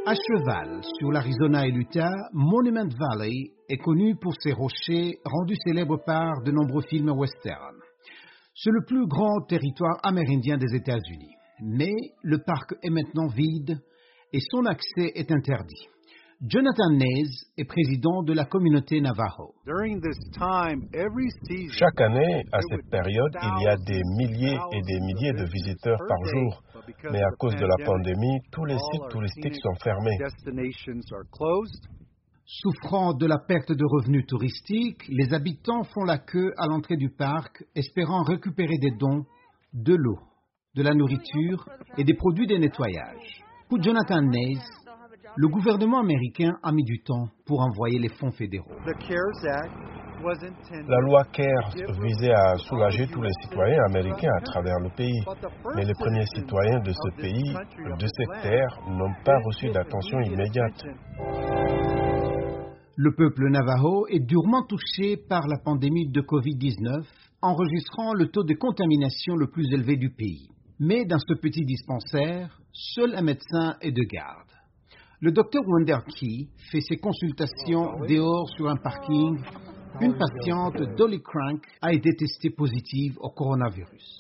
À cheval sur l'Arizona et l'Utah, Monument Valley est connu pour ses rochers rendus célèbres par de nombreux films westerns. C'est le plus grand territoire amérindien des États-Unis. Mais le parc est maintenant vide et son accès est interdit. Jonathan Nez est président de la communauté Navajo. Chaque année, à cette période, il y a des milliers et des milliers de visiteurs par jour. Mais à cause de la pandémie, tous les sites touristiques sont fermés. Souffrant de la perte de revenus touristiques, les habitants font la queue à l'entrée du parc, espérant récupérer des dons, de l'eau, de la nourriture et des produits de nettoyage. Pour Jonathan Nez, le gouvernement américain a mis du temps pour envoyer les fonds fédéraux. La loi CARES visait à soulager tous les citoyens américains à travers le pays. Mais les premiers citoyens de ce pays, de cette terre, n'ont pas reçu d'attention immédiate. Le peuple Navajo est durement touché par la pandémie de COVID-19, enregistrant le taux de contamination le plus élevé du pays. Mais dans ce petit dispensaire, seul un médecin est de garde. Le docteur Wendell Key fait ses consultations dehors sur un parking. Une patiente, Dolly Crank, a été testée positive au coronavirus.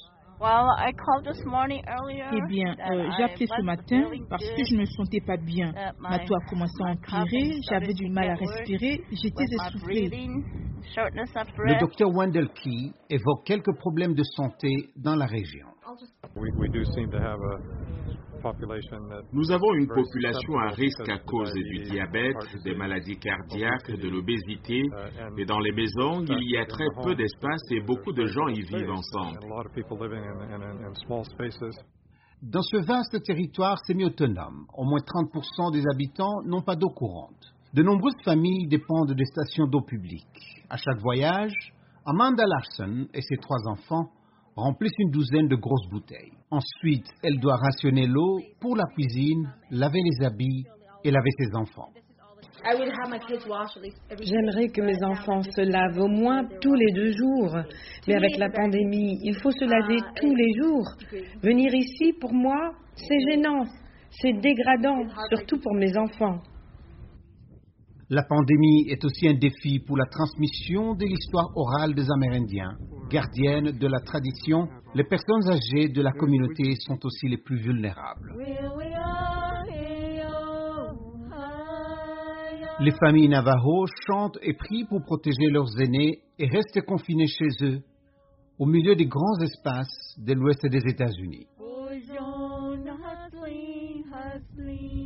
Eh bien, j'ai appelé ce matin parce que je ne me sentais pas bien. Ma toux a commencé à empirer, j'avais du mal à respirer, j'étais essoufflée. Le docteur Wendell Key évoque quelques problèmes de santé dans la région. Nous avons une population à risque à cause du diabète, des maladies cardiaques, de l'obésité, et dans les maisons, il y a très peu d'espace et beaucoup de gens y vivent ensemble. Dans ce vaste territoire semi-autonome, au moins 30% des habitants n'ont pas d'eau courante. De nombreuses familles dépendent des stations d'eau publiques. À chaque voyage, Amanda Larson et ses 3 enfants remplissent une douzaine de grosses bouteilles. Ensuite, elle doit rationner l'eau pour la cuisine, laver les habits et laver ses enfants. J'aimerais que mes enfants se lavent au moins tous les 2 jours. Mais avec la pandémie, il faut se laver tous les jours. Venir ici, pour moi, c'est gênant, c'est dégradant, surtout pour mes enfants. La pandémie est aussi un défi pour la transmission de l'histoire orale des Amérindiens. Gardiennes de la tradition, les personnes âgées de la communauté sont aussi les plus vulnérables. Les familles Navajo chantent et prient pour protéger leurs aînés et restent confinés chez eux, au milieu des grands espaces de l'ouest des États-Unis.